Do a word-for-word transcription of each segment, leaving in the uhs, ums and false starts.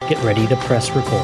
Get ready to press record.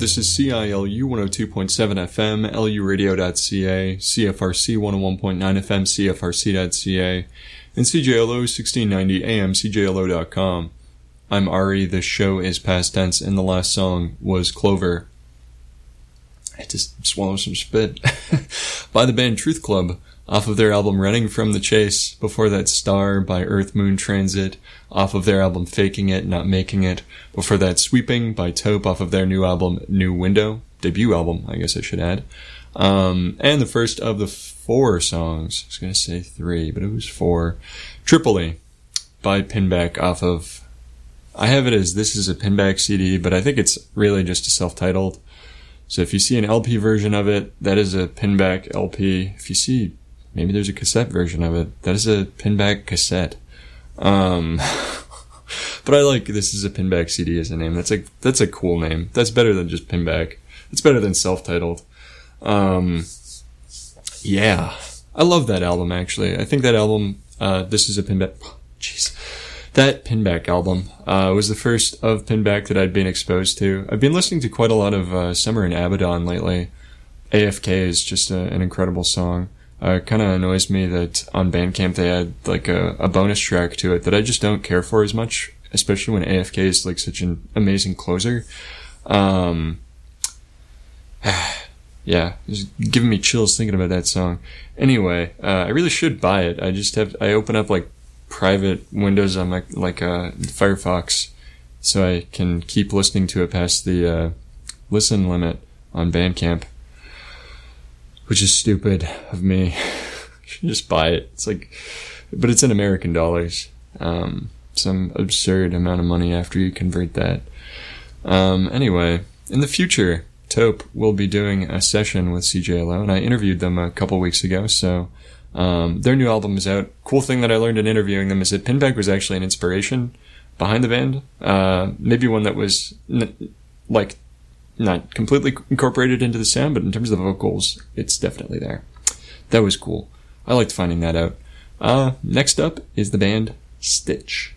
This is C I L U one oh two point seven F M, L U radio dot C A, C F R C one oh one point nine F M, C F R C dot C A, and C J L O sixteen ninety A M, C J L O dot com. I'm Ari, the show is past tense, and the last song was Clover. I had to swallow some spit. By the band Truth Club, off of their album Running from the Chase. Before that, Star by Earth Moon Transit, off of their album Faking It, Not Making It. Before that, Sweeping by Taupe, off of their new album New Window. Debut album, I guess I should add. Um, and the first of the four songs, I was going to say three, but it was four. Tripoli by Pinback, off of, I have it as This Is a Pinback C D, but I think it's really just a self-titled. So if you see an L P version of it, that is a Pinback L P. If you see, maybe there's a cassette version of it, that is a Pinback cassette. Um, but I like This Is a Pinback C D as a name. That's a, that's a cool name. That's better than just Pinback. It's better than self-titled. Um, yeah. I love that album, actually. I think that album, uh, This Is a Pinback, jeez. That Pinback album uh, was the first of Pinback that I'd been exposed to. I've been listening to quite a lot of uh, Summer in Abaddon lately. A F K is just a, an incredible song. Uh, it kind of annoys me that on Bandcamp they add like a, a bonus track to it that I just don't care for as much, especially when A F K is like such an amazing closer. Um, yeah, it's giving me chills thinking about that song. Anyway, uh, I really should buy it. I just have, I open up like private windows on my, like, uh, Firefox, so I can keep listening to it past the, uh, listen limit on Bandcamp, which is stupid of me. I should just buy it. It's like, but it's in American dollars. Um, some absurd amount of money after you convert that. Um, anyway, in the future, Taupe will be doing a session with C J L O, and I interviewed them a couple weeks ago, so Um, their new album is out. Cool thing that I learned in interviewing them is that Pinback was actually an inspiration behind the band. Uh, maybe one that was, n- like, not completely incorporated into the sound, but in terms of the vocals, it's definitely there. That was cool. I liked finding that out. Uh, next up is the band Stitch.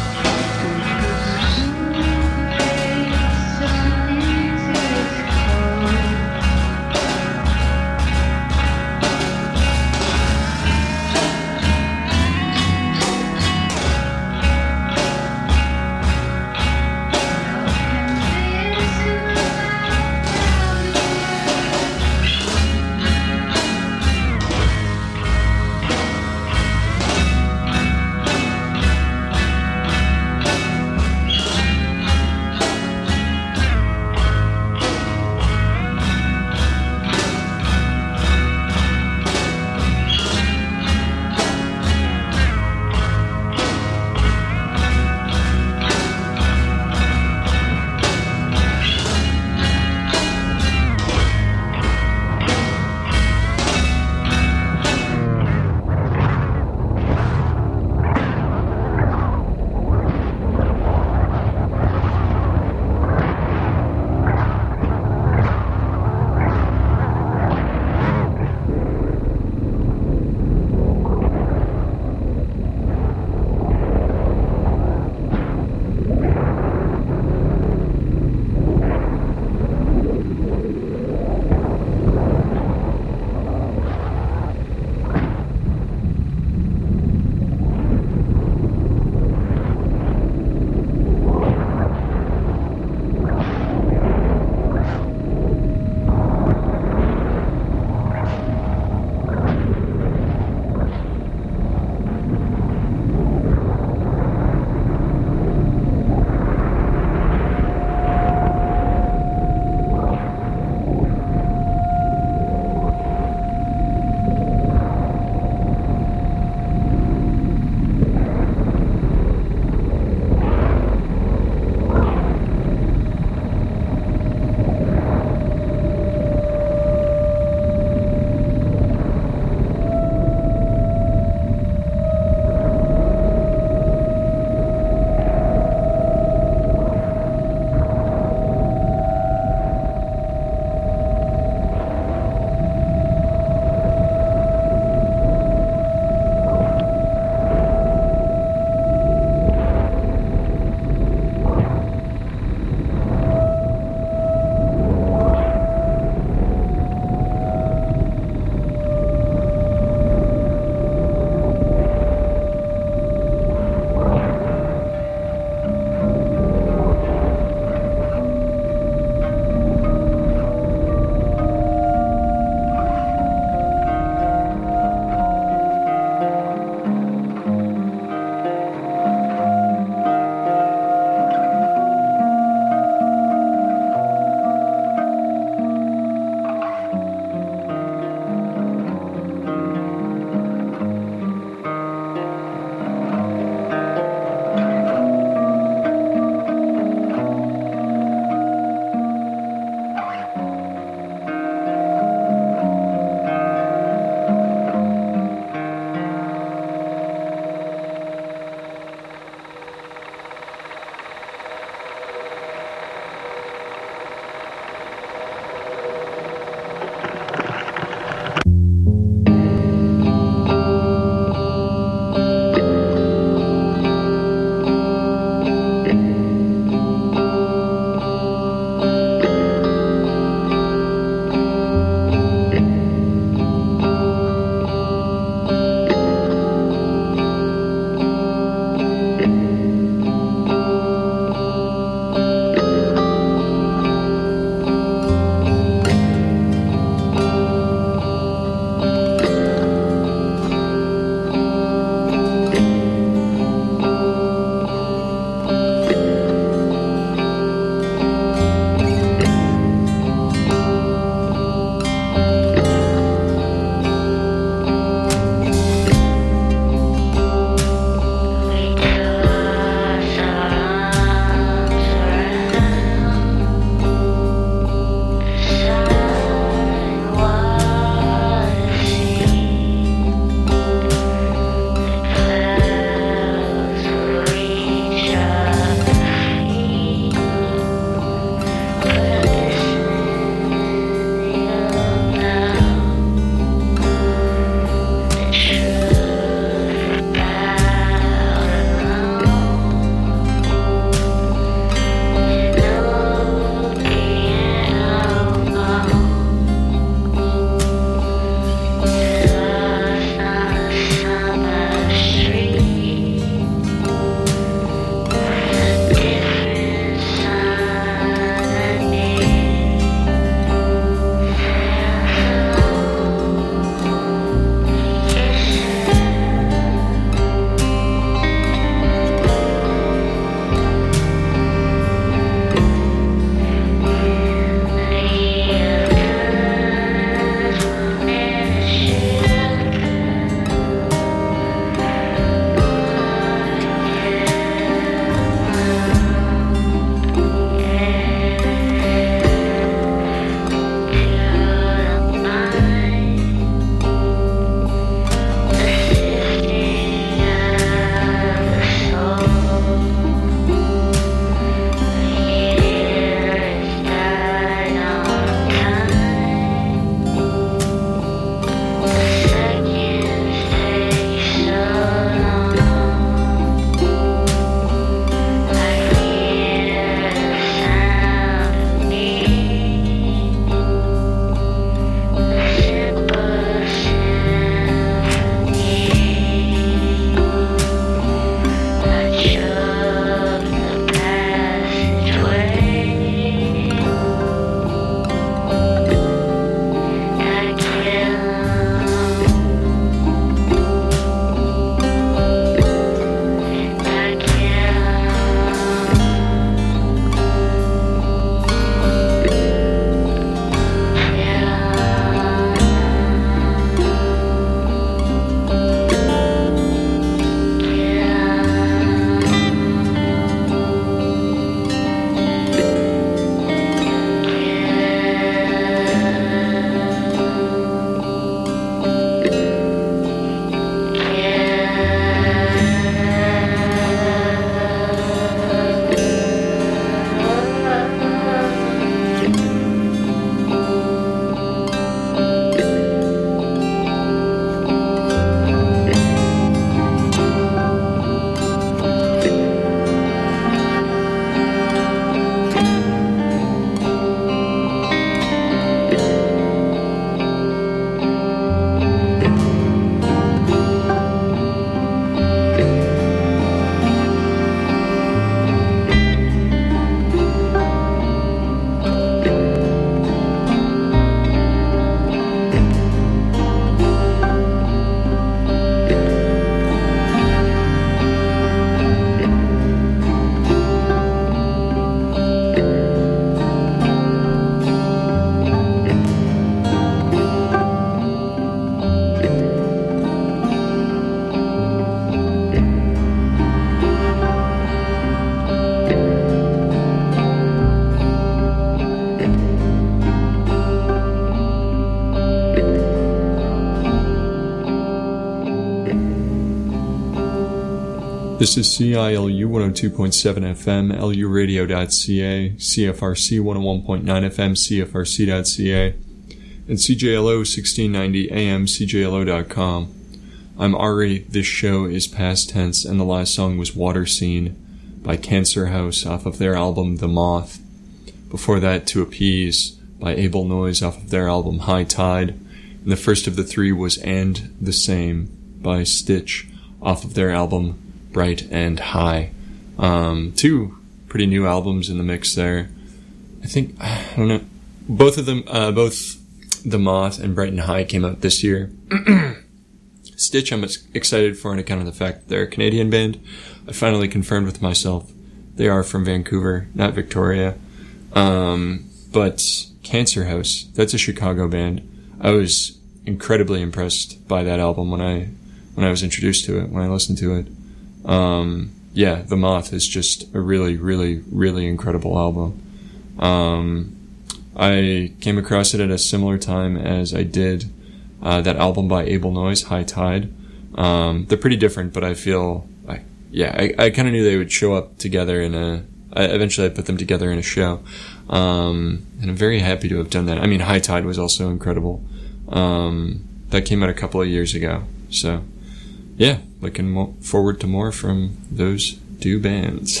This is C I L U one oh two point seven F M, L U radio dot C A, C F R C one oh one point nine F M, C F R C dot C A, and C J L O sixteen ninety A M, C J L O dot com. I'm Ari, this show is past tense, and the last song was Water Scene by Cancer House off of their album The Moth. Before that, To Appease by Able Noise off of their album High Tide. And the first of the three was And the Same by Stitch off of their album Bright and High. Um, two pretty new albums in the mix there. I think, I don't know, both of them, uh, both The Moth and Bright and High came out this year. Stitch I'm excited for on account of the fact that they're a Canadian band. I finally confirmed with myself they are from Vancouver, not Victoria. Um, but Cancer House, that's a Chicago band. I was incredibly impressed by that album when I when I was introduced to it, when I listened to it. Um, yeah, The Moth is just a really, really, really incredible album. Um, I came across it at a similar time as I did uh, that album by Able Noise, High Tide. Um, they're pretty different, but I feel, I, yeah, I, I kind of knew they would show up together in a, I, eventually I put them together in a show. Um, and I'm very happy to have done that. I mean, High Tide was also incredible. Um, that came out a couple of years ago, so yeah, looking mo- forward to more from those two bands.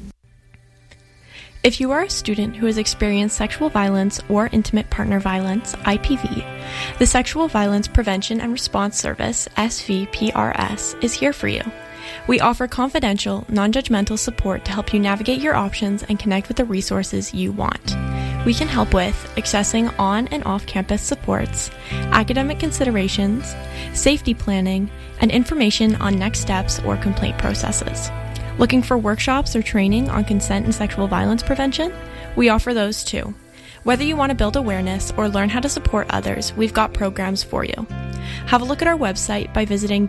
If you are a student who has experienced sexual violence or intimate partner violence, I P V, the Sexual Violence Prevention and Response Service, S V P R S, is here for you. We offer confidential, non-judgmental support to help you navigate your options and connect with the resources you want. We can help with accessing on and off-campus supports, academic considerations, safety planning, and information on next steps or complaint processes. Looking for workshops or training on consent and sexual violence prevention? We offer those too. Whether you want to build awareness or learn how to support others, we've got programs for you. Have a look at our website by visiting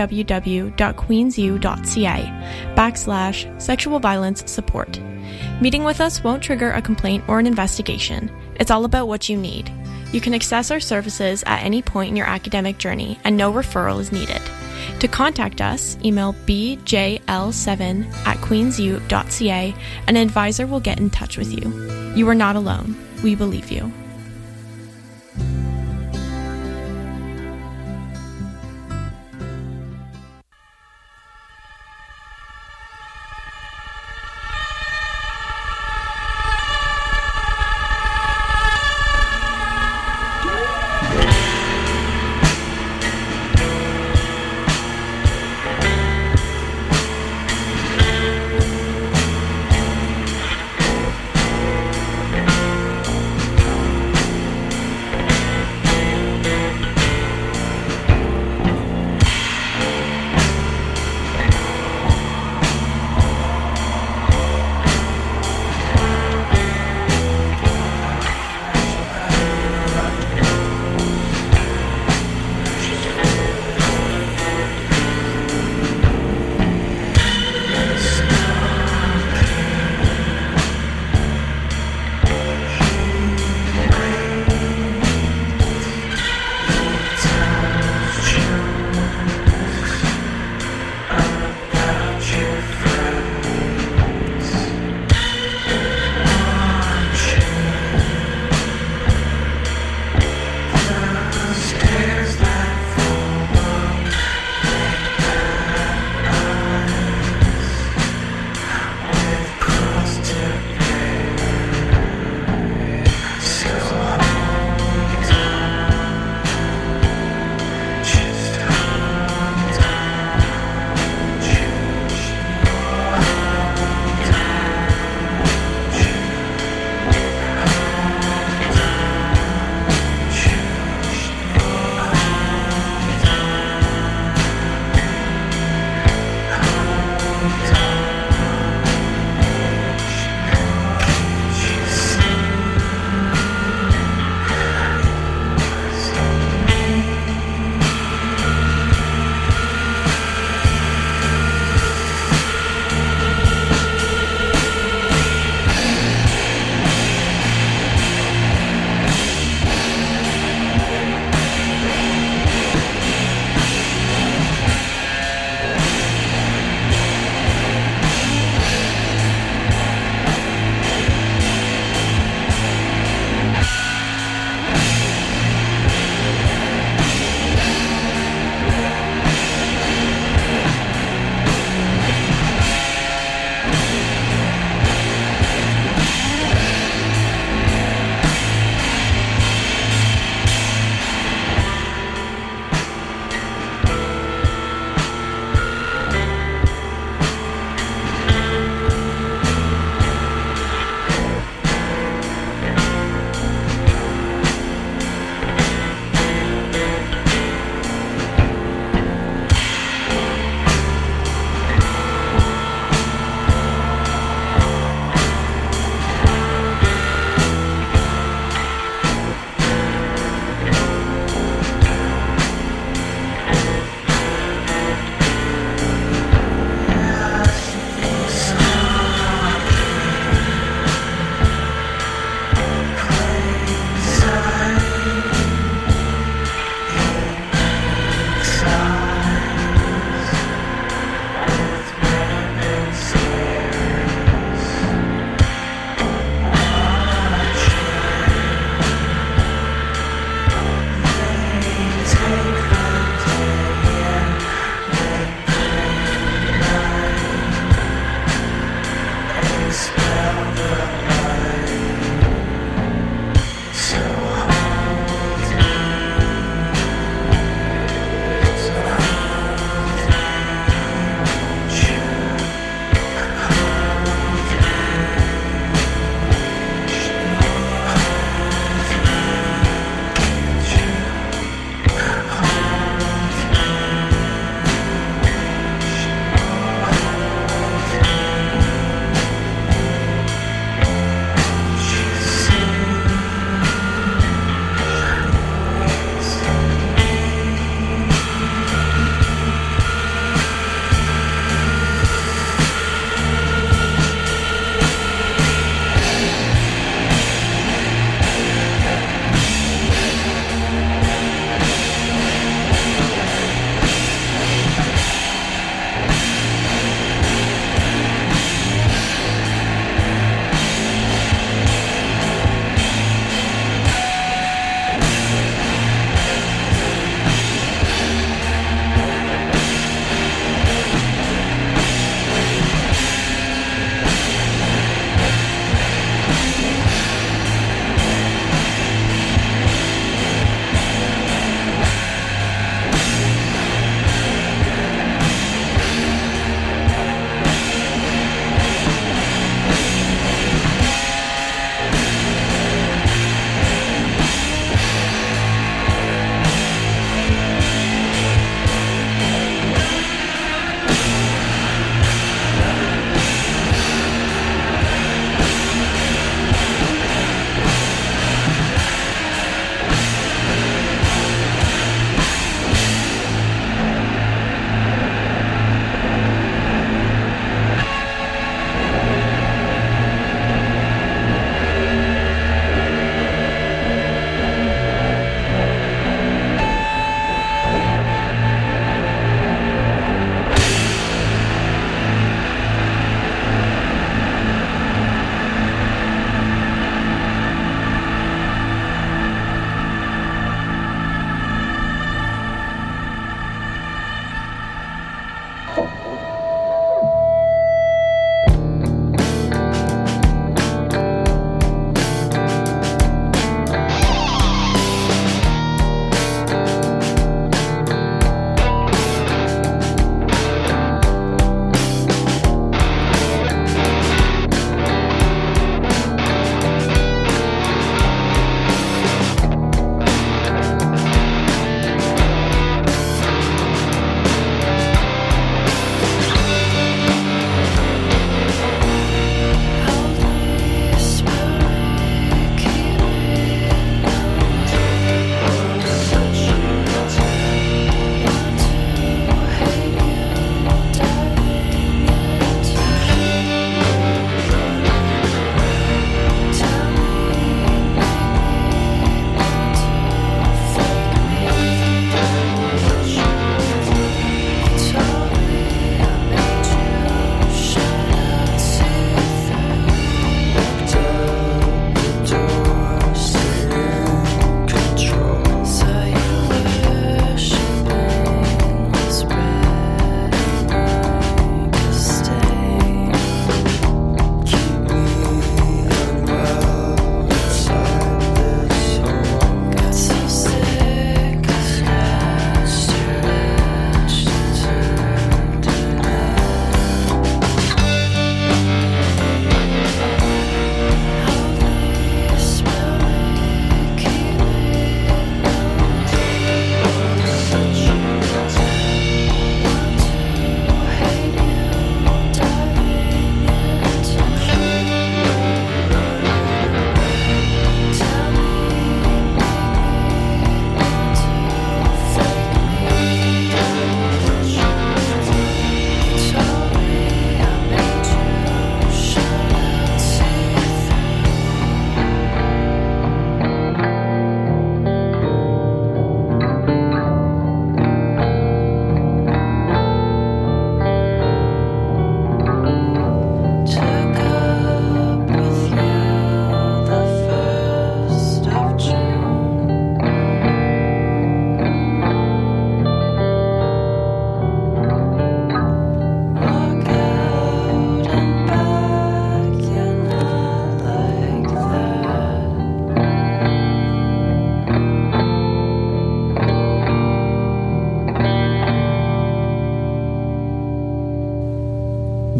www.queensu.ca backslash sexual violence support. Meeting with us won't trigger a complaint or an investigation. It's all about what you need. You can access our services at any point in your academic journey, and no referral is needed. To contact us, email b j l seven at queensu dot c a and an advisor will get in touch with you. You are not alone. We believe you.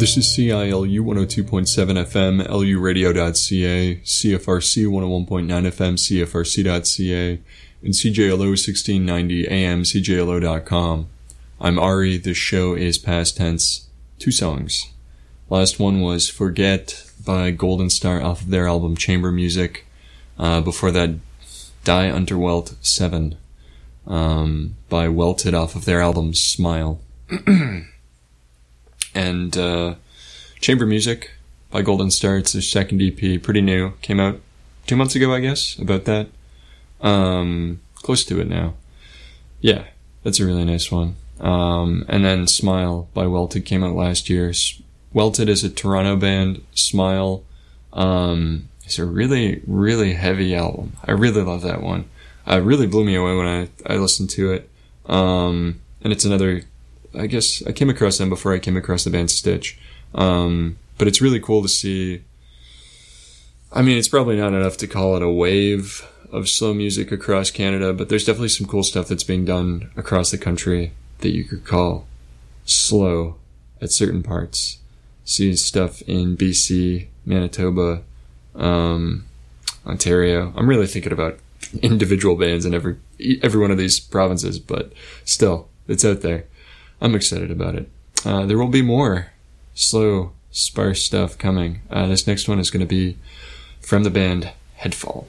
This is C I L U one oh two point seven F M, L U radio dot C A, C F R C one oh one point nine F M, C F R C dot C A, and C J L O sixteen ninety A M, C J L O dot com. I'm Ari, this show is past tense. Two songs. Last one was Forget by Golden Star off of their album Chamber Music. Uh, before that, Die Unterwelt seven um, by Welted off of their album Smile. And uh, Chamber Music by Golden Star, it's their second E P, pretty new. Came out two months ago, I guess, about that. Um, close to it now. Yeah, that's a really nice one. Um, and then Smile by Welted came out last year. Welted is a Toronto band. Smile um, is a really, really heavy album. I really love that one. Uh, it really blew me away when I, I listened to it. Um, and it's another... I guess I came across them before I came across the band Stitch. Um, but it's really cool to see. I mean, it's probably not enough to call it a wave of slow music across Canada, but there's definitely some cool stuff that's being done across the country that you could call slow at certain parts. See stuff in B C, Manitoba, um, Ontario. I'm really thinking about individual bands in every, every one of these provinces, but still, it's out there. I'm excited about it. Uh, there will be more slow, sparse stuff coming. Uh, this next one is going to be from the band Headfall.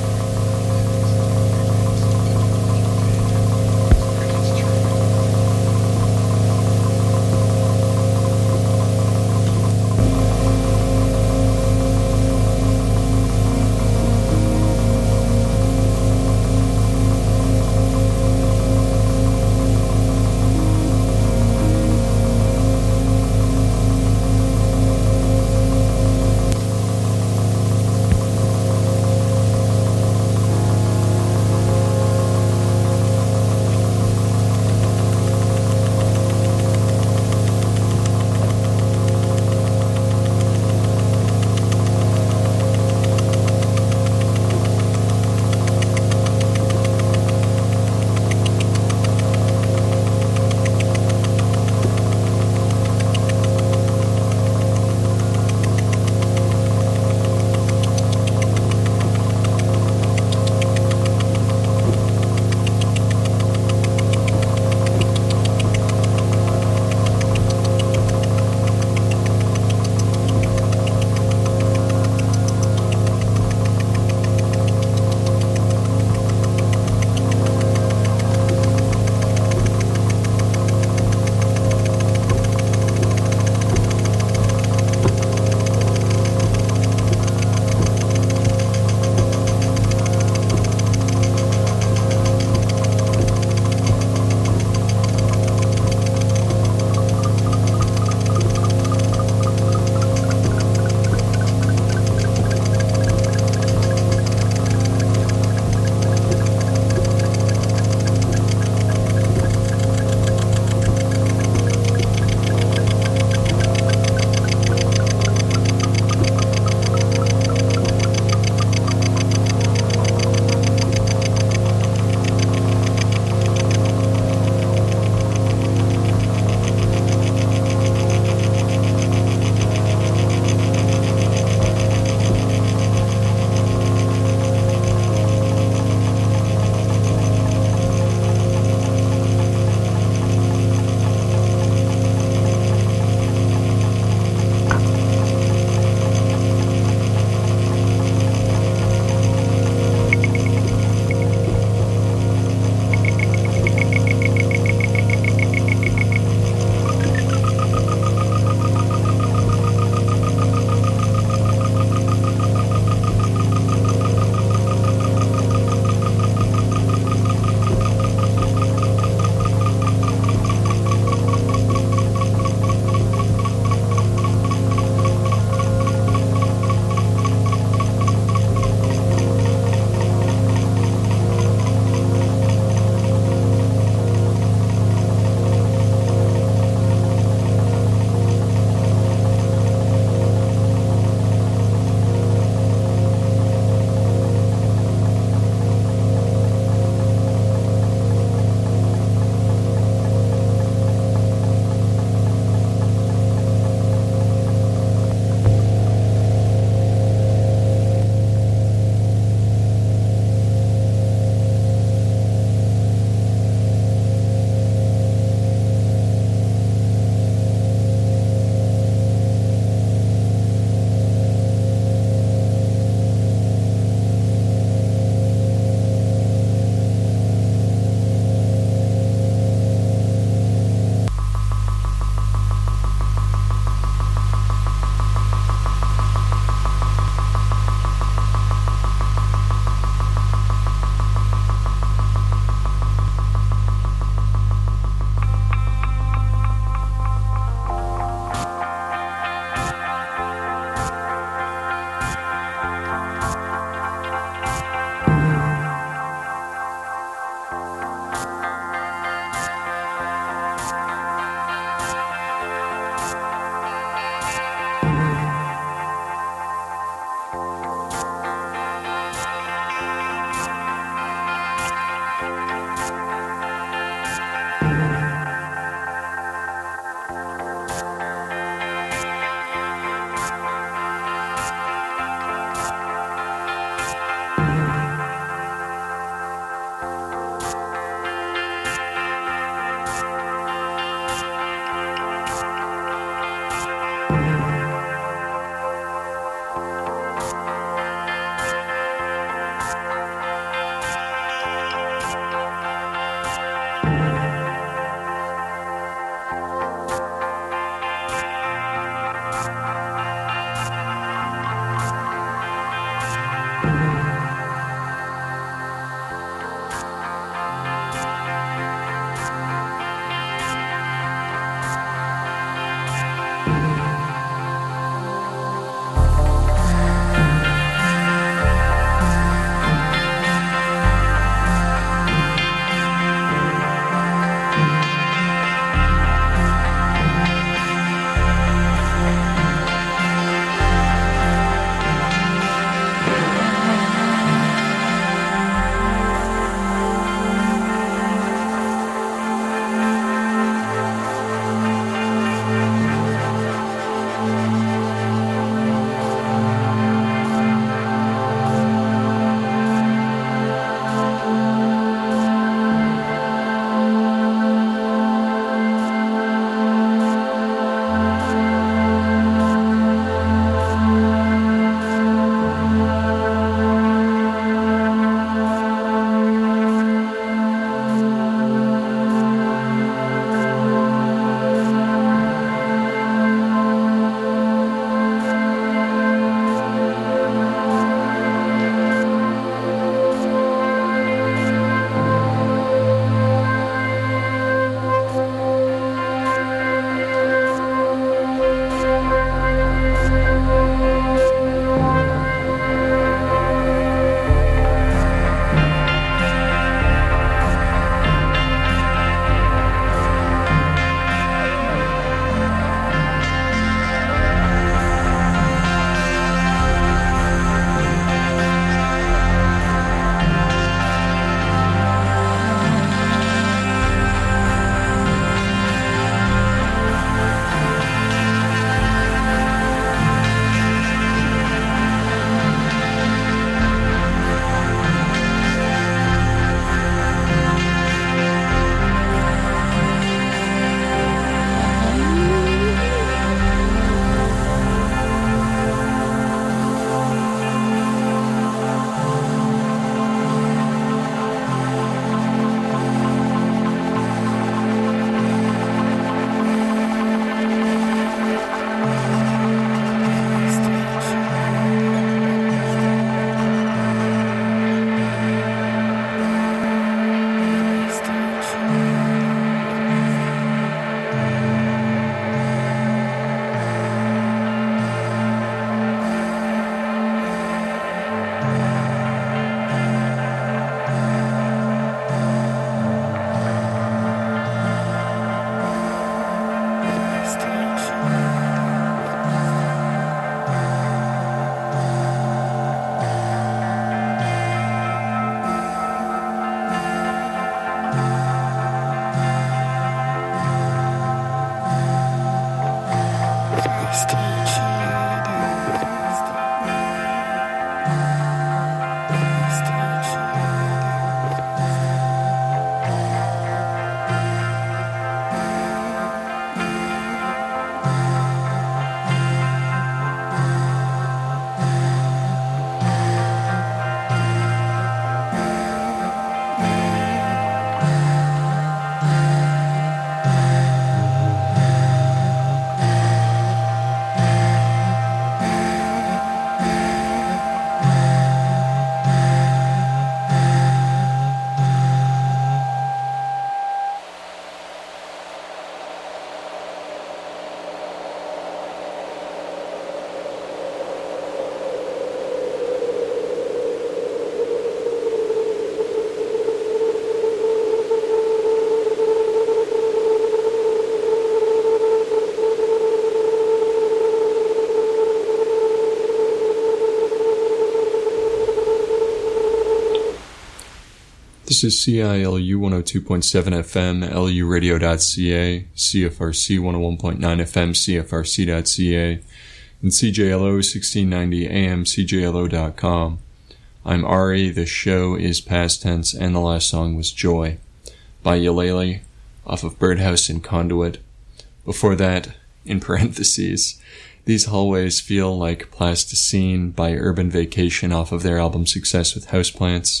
This is C I L U one oh two point seven F M, L U radio dot C A, C F R C one oh one point nine F M, C F R C dot C A, and C J L O sixteen ninety A M, C J L O dot com. I'm Ari, the show is past tense, and the last song was Joy by Eulalie off of Birdhouse and Conduit. Before that, in parentheses, These Hallways Feel Like Plasticine by Urban Vacation off of their album Success with Houseplants.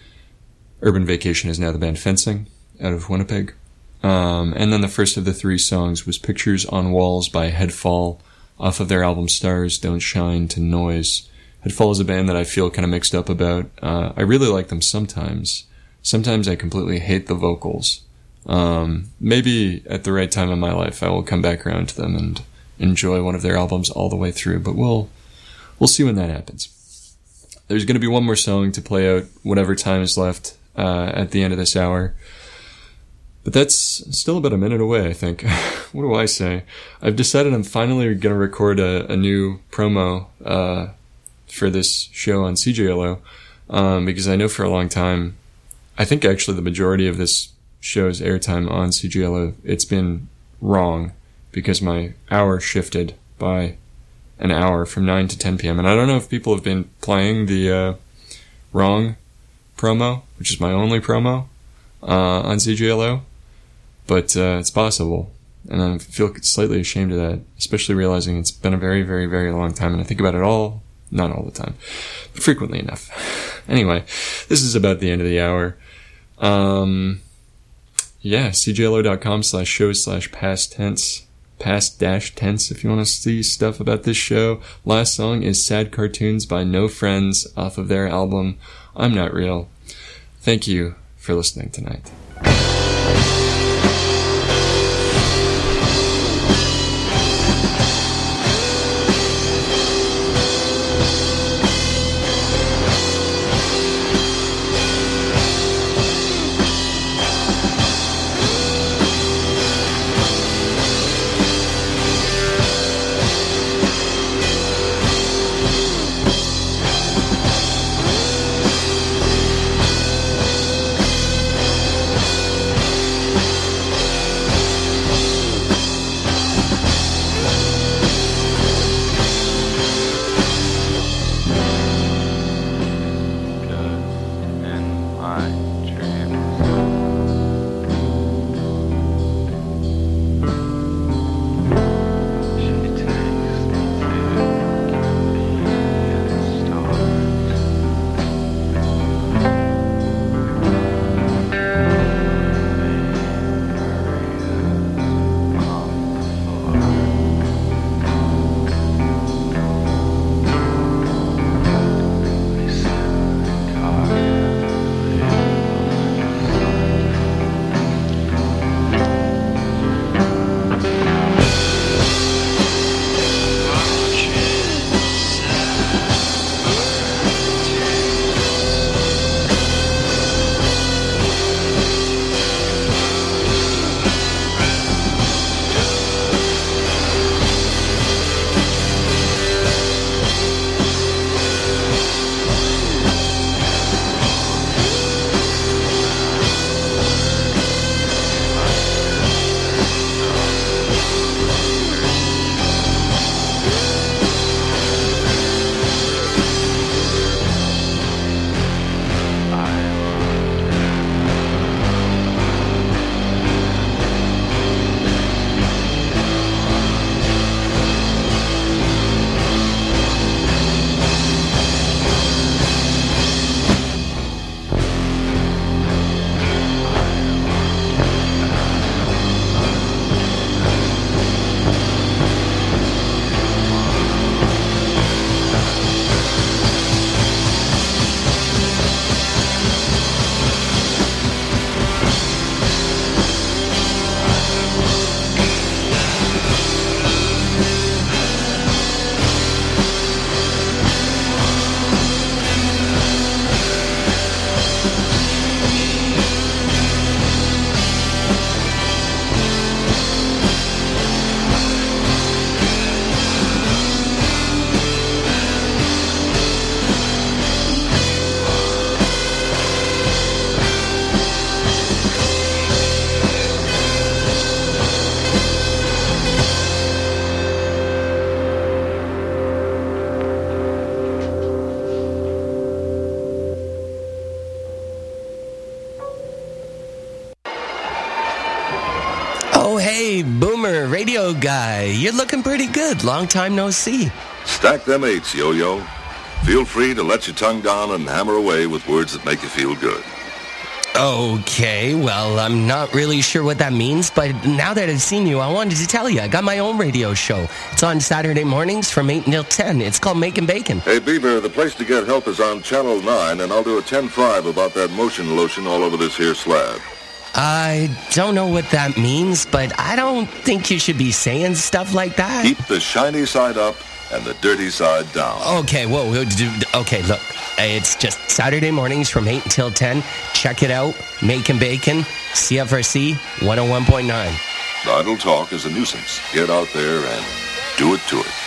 Urban Vacation is now the band Fencing out of Winnipeg. Um, and then the first of the three songs was Pictures on Walls by Headfall off of their album Stars Don't Shine to Noise. Headfall is a band that I feel kind of mixed up about. Uh, I really like them sometimes. Sometimes I completely hate the vocals. Um, maybe at the right time in my life I will come back around to them and enjoy one of their albums all the way through, but we'll, we'll see when that happens. There's going to be one more song to play out whatever time is left uh, at the end of this hour. But that's still about a minute away, I think. What do I say? I've decided I'm finally going to record a, a new promo uh, for this show on C J L O, um, because I know for a long time, I think actually the majority of this show's airtime on C J L O, it's been wrong because my hour shifted by an hour from nine to ten p.m. And I don't know if people have been playing the uh, wrong promo, which is my only promo uh, on C J L O, but uh, it's possible. And I feel slightly ashamed of that, especially realizing it's been a very, very, very long time. And I think about it all, not all the time, but frequently enough. Anyway, this is about the end of the hour. Um, yeah, C J L O dot com slash show slash past tense, past dash tense if you want to see stuff about this show. Last song is Sad Cartoons by No Friends off of their album I'm Not Real. Thank you for listening tonight. Boomer, radio guy. You're looking pretty good. Long time no see. Stack them eights, Yo-Yo. Feel free to let your tongue down and hammer away with words that make you feel good. Okay, well, I'm not really sure what that means, but now that I've seen you, I wanted to tell you, I got my own radio show. It's on Saturday mornings from eight until ten. It's called Making Bacon. Hey, Beaver, the place to get help is on Channel nine, and I'll do a ten five about that motion lotion all over this here slab. I don't know what that means, but I don't think you should be saying stuff like that. Keep the shiny side up and the dirty side down. Okay, whoa, whoa, okay, look. It's just Saturday mornings from eight until ten. Check it out. Making Bacon, C F R C one oh one point nine. Idle talk is a nuisance. Get out there and do it to it.